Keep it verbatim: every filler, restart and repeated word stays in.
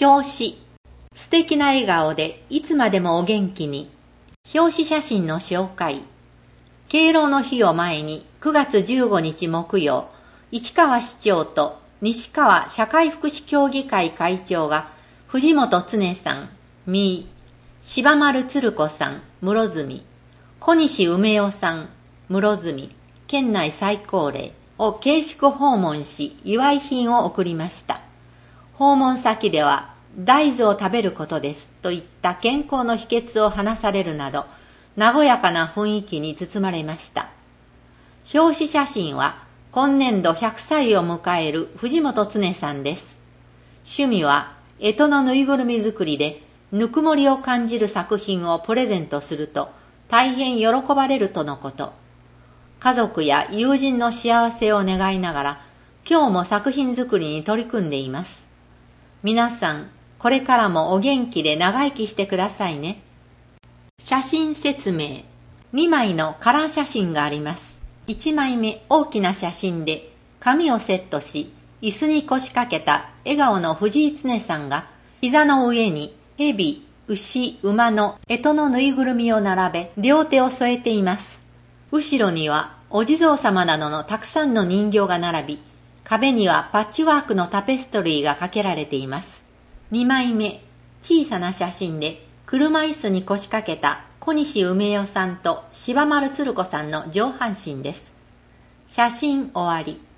表紙。素敵な笑顔でいつまでもお元気に。表紙写真の紹介。敬老の日を前にくがつじゅうごにち木曜、市川市長と西川社会福祉協議会会長が藤本恒さん、みー、柴丸鶴子さん、室住、小西梅代さん、室住、県内最高齢を慶祝訪問し祝い品を贈りました。訪問先では大豆を食べることですといった健康の秘訣を話されるなど和やかな雰囲気に包まれました。表紙写真は今年度ひゃくさいを迎える藤本恒さんです。趣味は干支のぬいぐるみ作りでぬくもりを感じる作品をプレゼントすると大変喜ばれるとのこと。家族や友人の幸せを願いながら今日も作品作りに取り組んでいます。皆さん、これからもお元気で長生きしてくださいね。写真説明。にまいのカラー写真があります。いちまいめ大きな写真で髪をセットし、椅子に腰掛けた笑顔の藤井恒さんが膝の上に蛇、牛、馬の干支のぬいぐるみを並べ両手を添えています。後ろにはお地蔵様などのたくさんの人形が並び、壁にはパッチワークのタペストリーがかけられています。にまいめ、小さな写真で車椅子に腰掛けた小西梅代さんと柴丸鶴子さんの上半身です。写真終わり。